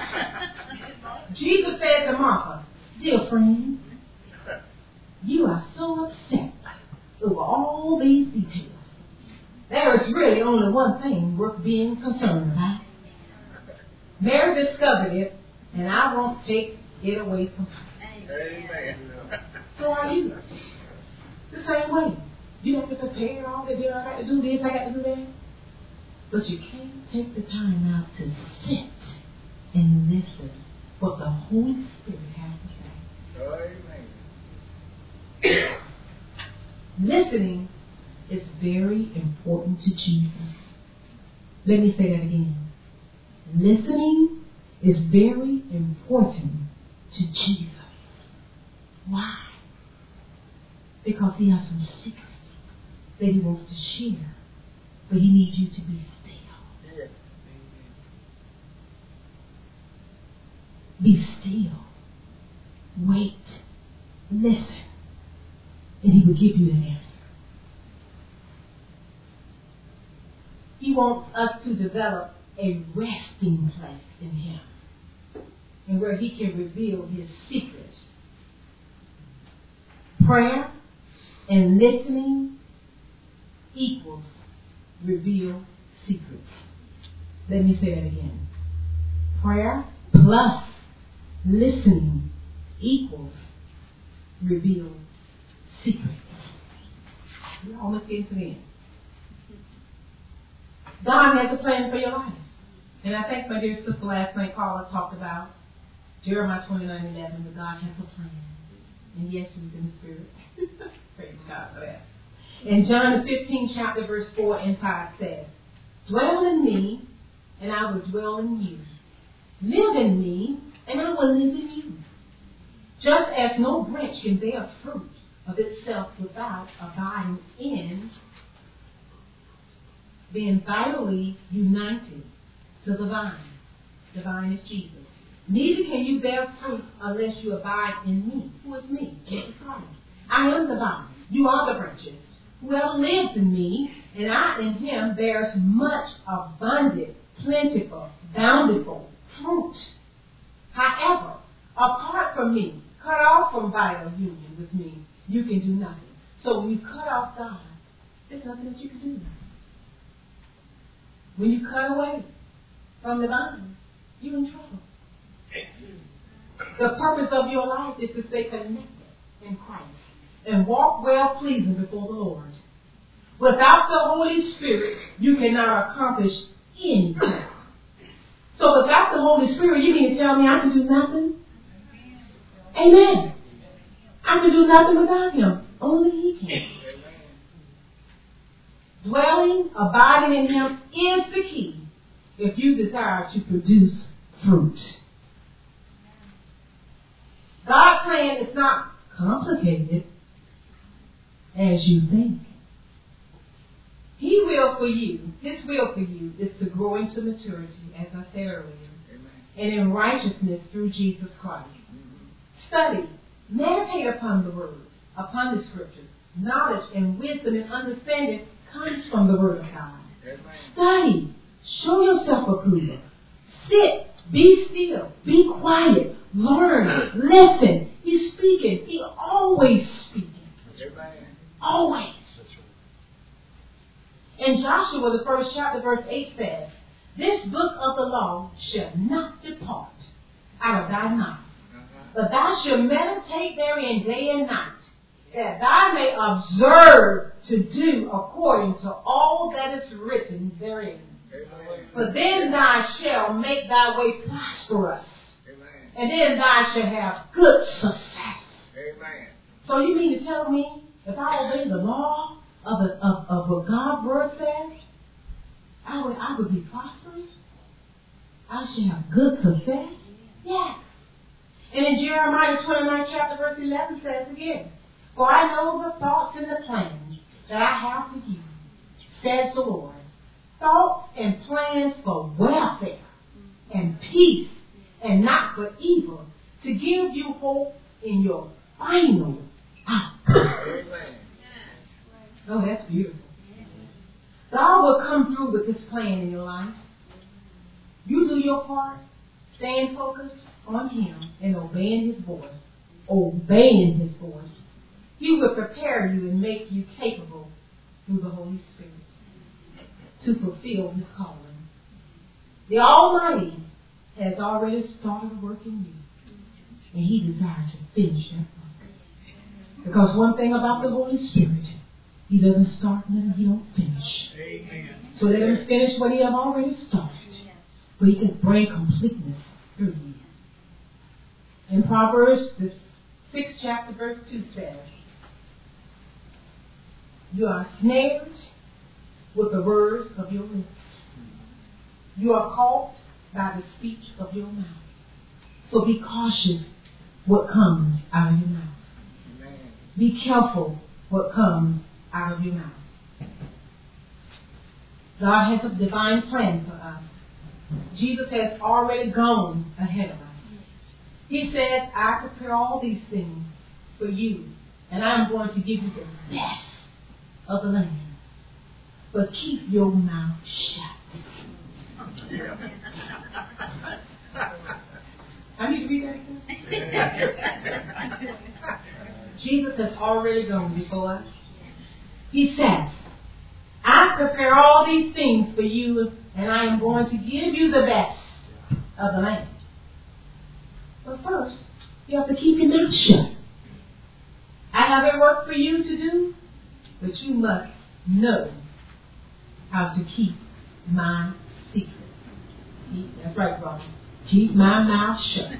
Jesus said to Martha, "Dear friend, you are so upset over all these details. There is really only one thing worth being concerned about. Mary discovered it, and I won't take it away from her." Amen. So are you. The same way. You have to prepare all the dinner. I got to do this, I got to do that. But you can't take the time out to sit and listen what the Holy Spirit has to say. Amen. Listening is very important to Jesus. Let me say that again. Listening is very important to Jesus. Why? Because he has some secrets that he wants to share, but he needs you to be still. Be still. Wait. Listen. And he will give you an answer. He wants us to develop a resting place in him, and where he can reveal his secrets. Prayer and listening equals reveal secrets. Let me say that again. Prayer plus listening equals reveal secrets. We're almost getting to the end. God has a plan for your life. And I think my dear sister last night, Carla, talked about Jeremiah twenty-nine eleven, that God has a plan. And yes, he was in the Spirit. Praise God for that. And John the fifteenth chapter, verse four and five says, "Dwell in me, and I will dwell in you. Live in me, and I will live in you. Just as no branch can bear fruit of itself without abiding in, being vitally united to the vine." The vine is Jesus. "Neither can you bear fruit unless you abide in me." Who is me? Jesus Christ. "I am the vine. You are the branches. Whoever lives in me, and I in him, bears much abundant, plentiful, bountiful fruit. However, apart from me, cut off from vital union with me, you can do nothing." So when you cut off God, there's nothing that you can do. When you cut away from the vine, you're in trouble. The purpose of your life is to stay connected in Christ and walk well pleasing before the Lord. Without the Holy Spirit, you cannot accomplish anything. So without the Holy Spirit, you mean to tell me I can do nothing? Amen. I can do nothing without Him. Only He can. Dwelling, abiding in Him is the key if you desire to produce fruit. God's plan is not complicated as you think. He will for you, His will for you is to grow into maturity, as I said earlier, Amen. And in righteousness through Jesus Christ. Mm-hmm. Study, meditate upon the Word, upon the Scriptures. Knowledge and wisdom and understanding comes from the Word of God. Amen. Study, show yourself approval. Sit, be still, be quiet, learn, listen. He's speaking. He's always speaking. Amen. Always. In Joshua, the first chapter, verse eight says, "This book of the law shall not depart out of thy mouth, but thou shalt meditate therein day and night, that thou may observe to do according to all that is written therein. Amen. For then thou shalt make thy way prosperous, Amen. And then thou shalt have good success." Amen. So you mean to tell me, if I obey the law of, the, of, of what God's Word says, I would, I would be prosperous? I should have good success? Yes. And in Jeremiah twenty-ninth chapter, verse eleven says again, "For I know the thoughts and the plans that I have for you, says the Lord, thoughts and plans for welfare and peace, and not for evil, to give you hope in your final outcome." Oh, that's beautiful. God will come through with His plan in your life. You do your part, staying focused on Him and obeying His voice. Obeying His voice. He will prepare you and make you capable through the Holy Spirit to fulfill His calling. The Almighty has already started a work in you, and He desires to finish that work. Because one thing about the Holy Spirit, He doesn't start nothing He don't finish. Amen. So let Him finish what He have already started, but He can bring completeness through you. In Proverbs, the sixth chapter, verse two says, "You are snared with the words of your lips. You are caught by the speech of your mouth. So be cautious what comes out of your mouth." Amen. Be careful what comes out of your mouth. God has a divine plan for us. Jesus has already gone ahead of us. He says, "I prepare all these things for you, and I'm going to give you the best of the land. But keep your mouth shut." I need to read that again. Jesus has already gone before us. He says, "I prepare all these things for you, and I am going to give you the best of the land." But first, you have to keep your mouth shut. I have a work for you to do, but you must know how to keep my secret. That's right, brother. Keep my mouth shut.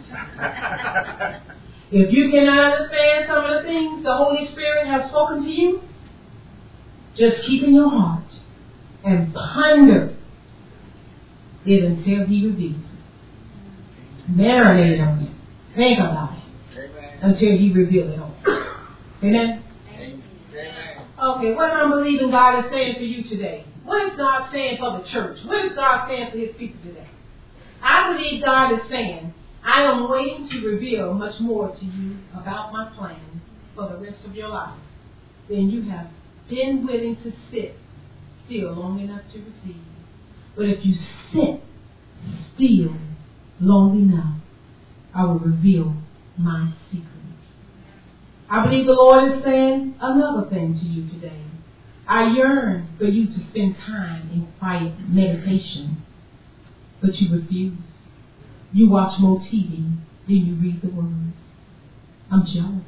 If you cannot understand some of the things the Holy Spirit has spoken to you, just keep in your heart and ponder it until He reveals it. Marinate on it. Think about it. Amen. Until He reveals it all. Amen? Amen? Okay, what am I believing God is saying for you today? What is God saying for the church? What is God saying for His people today? I believe God is saying, I am waiting to reveal much more to you about my plan for the rest of your life than you have been willing to sit still long enough to receive. But if you sit still long enough, I will reveal my secret. I believe the Lord is saying another thing to you today. I yearn for you to spend time in quiet meditation, but you refuse. You watch more T V then you read the word. I'm jealous.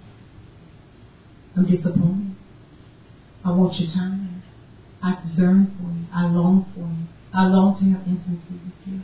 I'm disappointed. I want your time. I discern for you. I long for you. I long to have intimacy with you.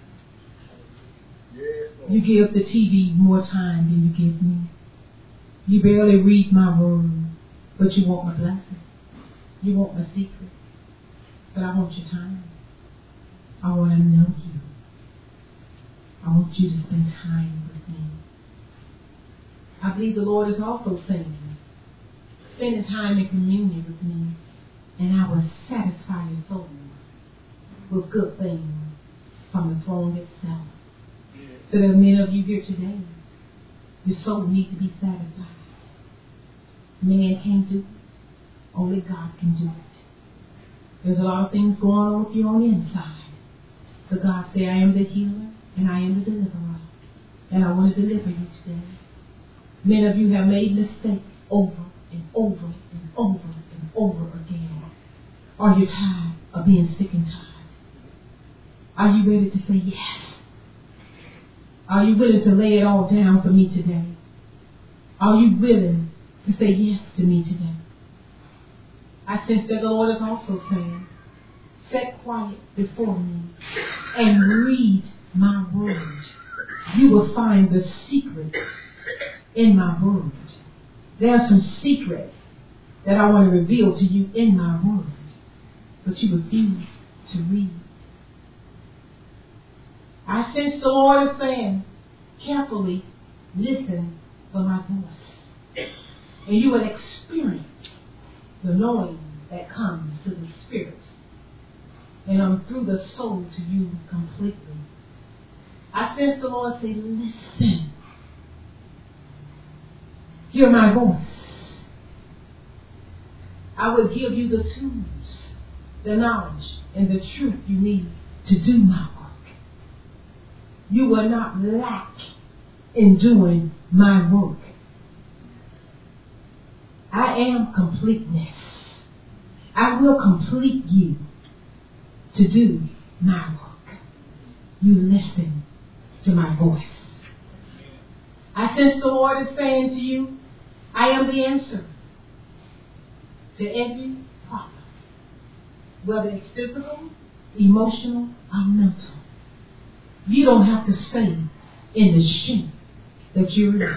You give the T V more time than you give me. You barely read my word, but you want my blessing. You want my secret. But I want your time. I want to know you. I want you to spend time with me. I believe the Lord is also saying, spend time in communion with me, and I will satisfy your soul with good things from the throne itself. So there are many of you here today, your soul needs to be satisfied. Man can't do it. Only God can do it. There's a lot of things going on with you on the inside. So God said, I am the healer and I am the deliverer. And I want to deliver you today. Many of you have made mistakes over and over and over and over again. Are you tired of being sick and tired? Are you ready to say yes? Are you willing to lay it all down for me today? Are you willing to say yes to me today? I sense that the Lord is also saying, sit quiet before me and read my word. You will find the secret in my word. There are some secrets that I want to reveal to you in my word, but you refuse to read. I sense the Lord is saying, carefully listen for my voice. And you will experience the knowing that comes to the Spirit. And I'm through the soul to you completely. I sense the Lord say, listen. Hear my voice. I will give you the tools, the knowledge, and the truth you need to do my work. You will not lack in doing my work. I am completeness. I will complete you to do my work. You listen to my voice. I sense the Lord is saying to you, I am the answer to every problem, whether it's physical, emotional, or mental. You don't have to stay in the shame that you're in.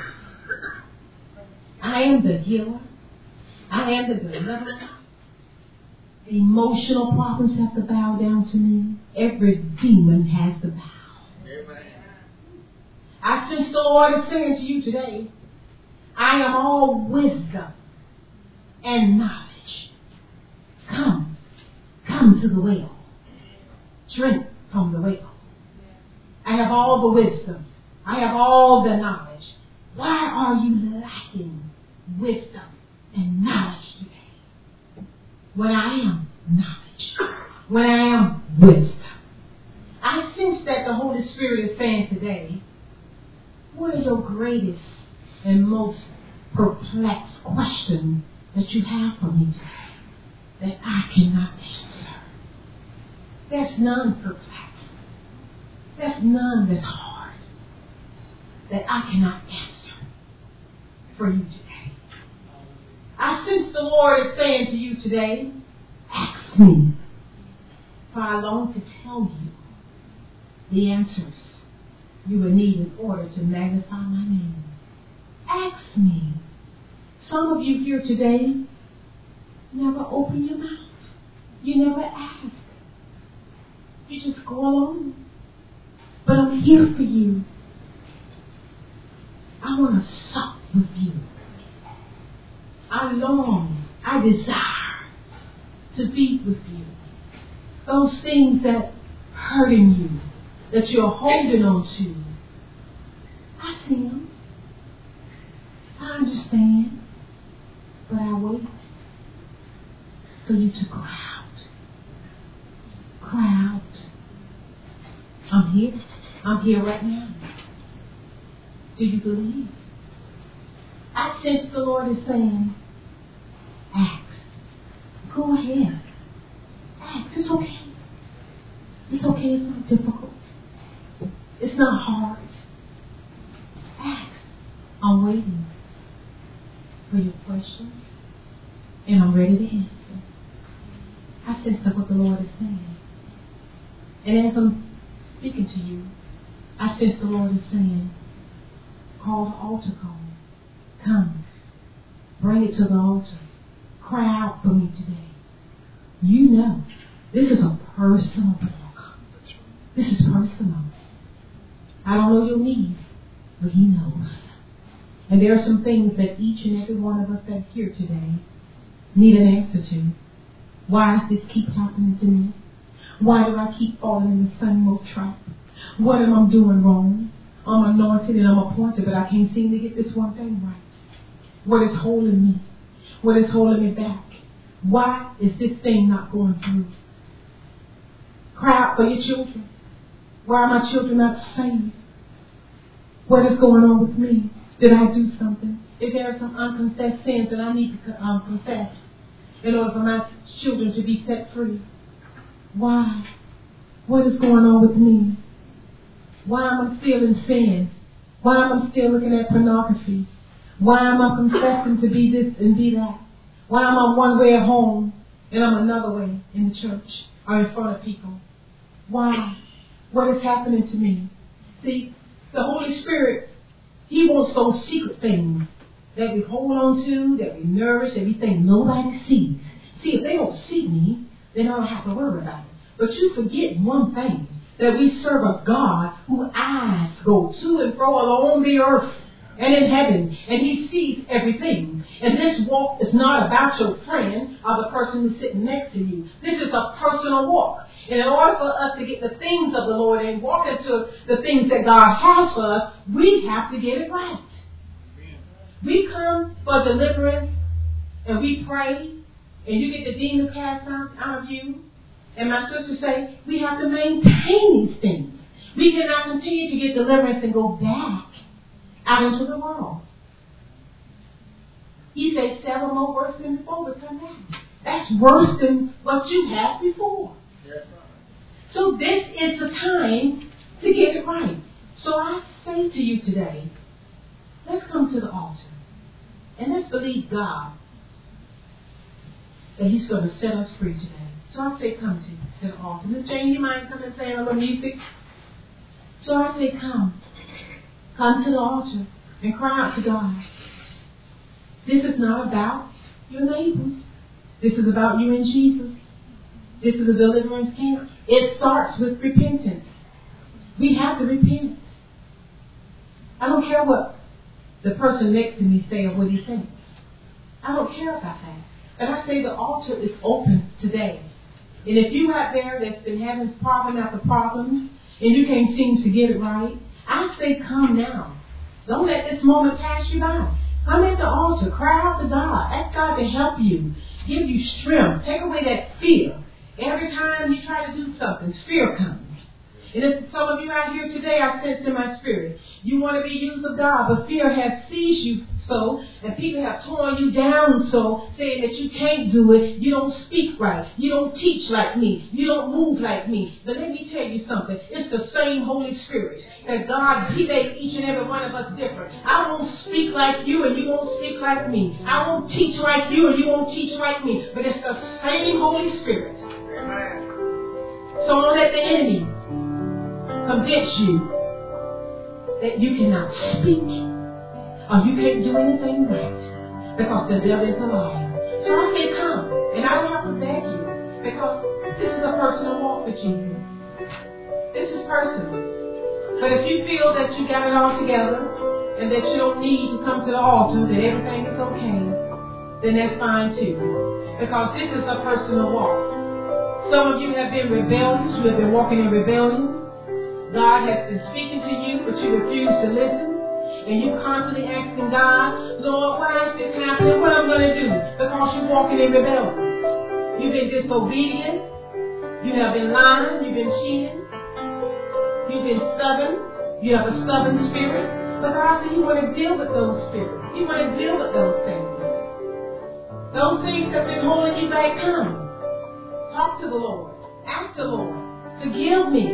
I am the healer. I am the deliverer. The emotional problems have to bow down to me. Every demon has to bow. Amen. I sense the Lord is saying to you today, I am all wisdom and knowledge. Come, come to the well. Drink from the well. I have all the wisdom. I have all the knowledge. Why are you lacking wisdom and knowledge today? When I am knowledge. When I am wisdom. I sense that the Holy Spirit is saying today, what are your greatest and most perplexed questions that you have for me today that I cannot answer? There's none perplexed. There's none that's hard that I cannot answer for you today. I sense the Lord is saying to you today, ask me, for I long to tell you the answers you will need in order to magnify my name. Ask me. Some of you here today never open your mouth. You never ask. You just go along. But I'm here for you. I want to sup with you. I long, I desire to be with you. Those things that hurting you, that you're holding on to, I see them. I understand. But I wait for you to cry out. Cry out. I'm here. I'm here right now. Do you believe? I sense the Lord is saying, ask. Go ahead. Ask. It's okay. It's okay. It's not difficult. It's not hard. sense of what the Lord is saying. And as I'm speaking to you, I sense the Lord is saying, call the altar call. Come. Bring it to the altar. Cry out for me today. You know, this is a personal walk. This is personal. I don't know your needs, but He knows. And there are some things that each and every one of us that are here today need an answer to. Why does this keep happening to me? Why do I keep falling in the same old trap? What am I doing wrong? I'm anointed and I'm appointed, but I can't seem to get this one thing right. What is holding me? What is holding me back? Why is this thing not going through? Cry out for your children. Why are my children not saved? What is going on with me? Did I do something? Is there some unconfessed sins that I need to um, confess in order for my children to be set free? Why? What is going on with me? Why am I still in sin? Why am I still looking at pornography? Why am I confessing to be this and be that? Why am I one way at home and I'm another way in the church or in front of people? Why? What is happening to me? See, the Holy Spirit, He wants those secret things that we hold on to, that we nourish, that we think nobody sees. See, if they don't see me, then I don't have to worry about it. But you forget one thing, that we serve a God whose eyes go to and fro along the earth and in heaven, and He sees everything. And this walk is not about your friend or the person who's sitting next to you. This is a personal walk. And in order for us to get the things of the Lord and walk into the things that God has for us, we have to get it right. We come for deliverance, and we pray, and you get the demons cast out, out of you. And my sisters say, we have to maintain these things. We cannot continue to get deliverance and go back out into the world. He said seven more worse than before, but come back. That's worse than what you had before. So this is the time to get it right. So I say to you today, let's come to the altar. And let's believe God that He's going to set us free today. So I say come to, to the altar. Miss Jane, you mind coming and saying a little music? So I say come. Come to the altar and cry out to God. This is not about your neighbors. This is about you and Jesus. This is a deliverance camp. It starts with repentance. We have to repent. I don't care what the person next to me say or what he thinks. I don't care about that. And I say the altar is open today. And if you out there that's been having problem after problem and you can't seem to get it right, I say come now. Don't let this moment pass you by. Come at the altar. Cry out to God. Ask God to help you. Give you strength. Take away that fear. Every time you try to do something, fear comes. And if some of you out here today, I sense in my spirit, you want to be used of God, but fear has seized you so, and people have torn you down so, saying that you can't do it, you don't speak right, you don't teach like me, you don't move like me. But let me tell you something, it's the same Holy Spirit that God, He made each and every one of us different. I won't speak like you and you won't speak like me. I won't teach like you and you won't teach like me. But it's the same Holy Spirit. So don't let the enemy convince you that you cannot speak or you can't do anything right because the devil is a liar. So I say come, and I don't have to beg you because this is a personal walk with Jesus. This is personal. But if you feel that you got it all together and that you don't need to come to the altar, that everything is okay, then that's fine too. Because this is a personal walk. Some of you have been rebellious. You have been walking in rebellion. God has been speaking to you, but you refuse to listen. And you constantly asking God, Lord, why is this happening? What am I going to do? Because you're walking in rebellion. You've been disobedient. You have been lying. You've been cheating. You've been stubborn. You have a stubborn spirit. But God said He want to deal with those spirits. He want to deal with those things. Those things that have been holding you back, come. Talk to the Lord. Ask the Lord. Forgive me.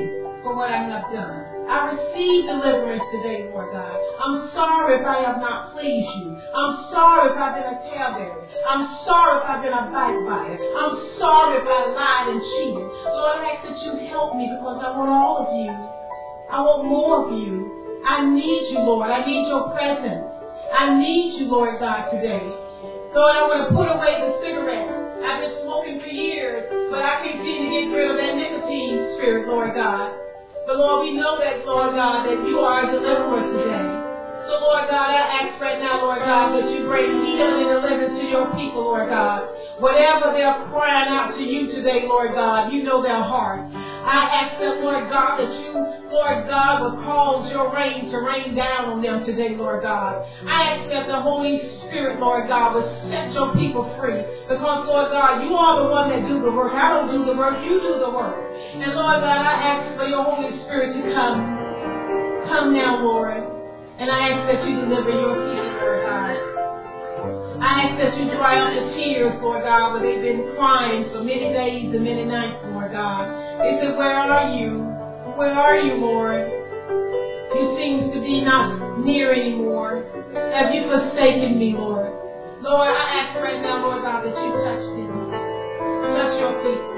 for what I have done. I receive deliverance today, Lord God. I'm sorry if I have not pleased you. I'm sorry if I've been a talebearer. I'm sorry if I've been a backbiter. I'm sorry if I lied and cheated. Lord, I ask that you help me because I want all of you. I want more of you. I need you, Lord. I need your presence. I need you, Lord God, today. Lord, I want to put away the cigarette. I've been smoking for years, but I can't seem to get rid of that nicotine spirit, Lord God. But Lord, we know that, Lord God, that you are a deliverer today. So Lord God, I ask right now, Lord God, that you bring healing and deliverance to your people, Lord God. Whatever they're crying out to you today, Lord God, you know their heart. I ask that, Lord God, that you, Lord God, will cause your rain to rain down on them today, Lord God. I ask that the Holy Spirit, Lord God, will set your people free. Because, Lord God, you are the one that do the work. I don't do the work. You do the work. And, Lord God, I ask for your Holy Spirit to come. Come now, Lord. And I ask that you deliver your people, Lord God. I ask that you dry up the tears, Lord God, where they've been crying for many days and many nights, Lord God. They said, where are you? Where are you, Lord? You seem to be not near anymore. Have you forsaken me, Lord? Lord, I ask right now, Lord God, that you touch them. Touch your people.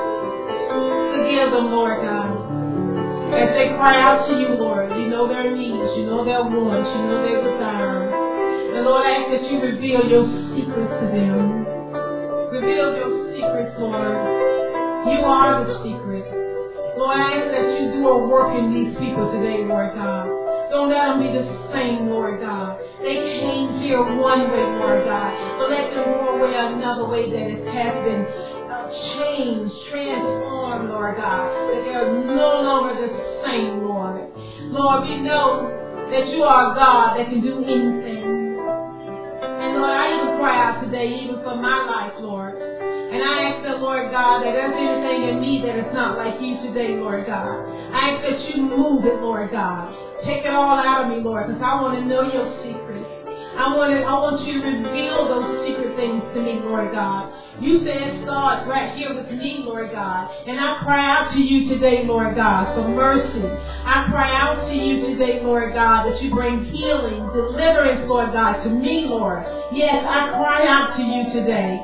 Forgive them, Lord God. As they cry out to you, Lord, you know their needs, you know their wants, you know their desires. And Lord, I ask that you reveal your secrets to them. Reveal your secrets, Lord. You are the secret. Lord, I ask that you do a work in these people today, Lord God. Don't let them be the same, Lord God. They came here one way, Lord God. But let them go away another way that it has been uh, changed, transformed, Lord God. That they are no longer the same, Lord. Lord, we know that you are God that can do anything. And Lord, I even cry out today, even for my life, Lord. And I ask that, Lord God, that there's anything in me that is not like you today, Lord God. I ask that you move it, Lord God. Take it all out of me, Lord, because I want to know your secrets. I want, to, I want you to reveal those secret things to me, Lord God. You said it starts right here with me, Lord God. And I cry out to you today, Lord God, for mercy. I cry out to you today, Lord God, that you bring healing, deliverance, Lord God, to me, Lord. Yes, I cry out to you today.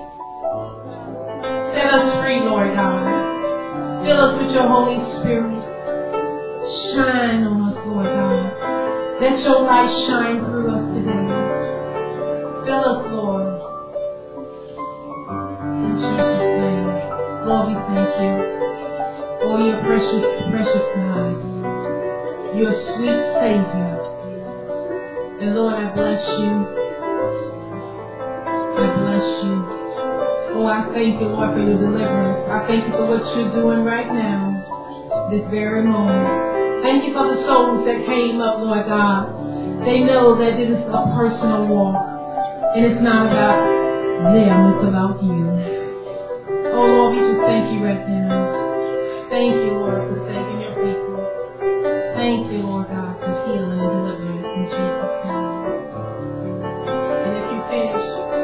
Set us free, Lord God. Fill us with your Holy Spirit. Shine on us, Lord God. Let your light shine through us today. Fill us, Lord. In Jesus' name. Lord, we thank you for your precious, precious lives. Your sweet Savior. And Lord, I bless you. I bless you. Oh, I thank you, Lord, for your deliverance. I thank you for what you're doing right now, this very moment. Thank you for the souls that came up, Lord God. They know that it is a personal walk. And it's not about them, it's about you. Oh, Lord, we just thank you right now. Thank you, Lord, for saving your people. Thank you, Lord God, for healing and deliverance in Jesus' name. And if you finish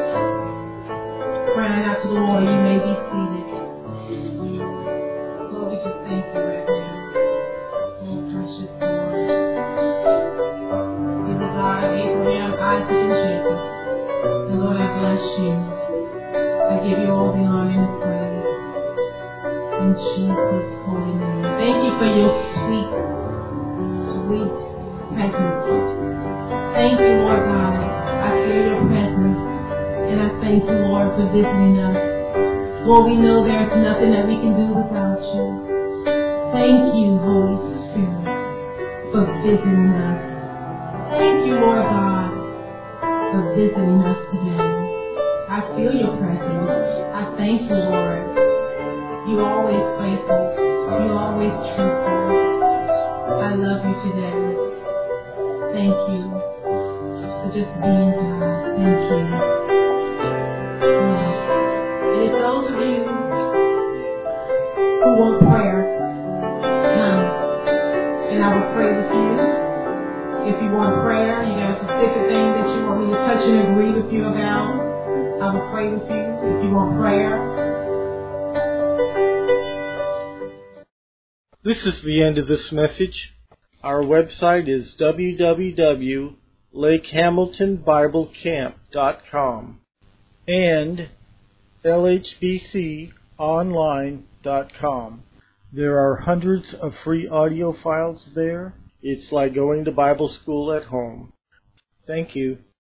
crying out to the Lord, you may be seated. Lord, we just thank you right now. Oh, precious Lord. You're the God of Abraham, Isaac, and Jacob. And Lord, I bless you. I give you all the honor and praise. In Jesus' holy name. Thank you for your sweet, sweet presence. Thank you, Lord God. I feel your presence. And I thank you, Lord, for visiting us. Lord, we know there is nothing that we can do without you. Thank you, Holy Spirit, for visiting us. Thank you, Lord God, for visiting us today. I feel your presence. I thank you, Lord. You're always faithful. You're always truthful. I love you today. Thank you for just being God. Thank you. Yes. And if those of you who want prayer, come and I will pray with you. If you want prayer, you got a specific thing that you want me to touch and agree with you about, I will pray with you. If you want prayer, This is the end of this message. Our website is w w w dot lake hamilton bible camp dot com and l h b c online dot com. There are hundreds of free audio files there. It's like going to Bible school at home. Thank you.